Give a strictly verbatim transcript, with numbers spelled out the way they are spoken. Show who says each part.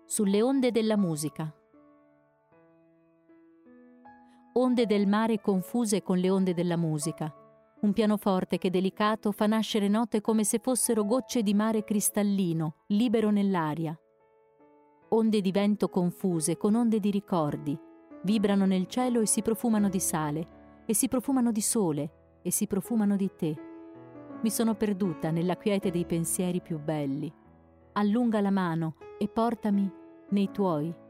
Speaker 1: Sulle onde della musica. Onde del mare confuse con le onde della musica. Un pianoforte che delicato fa nascere note come se fossero gocce di mare cristallino, libero nell'aria. Onde di vento confuse con onde di ricordi, vibrano nel cielo e si profumano di sale, e si profumano di sole, e si profumano di te. Mi sono perduta nella quiete dei pensieri più belli. Allunga la mano e portami nei tuoi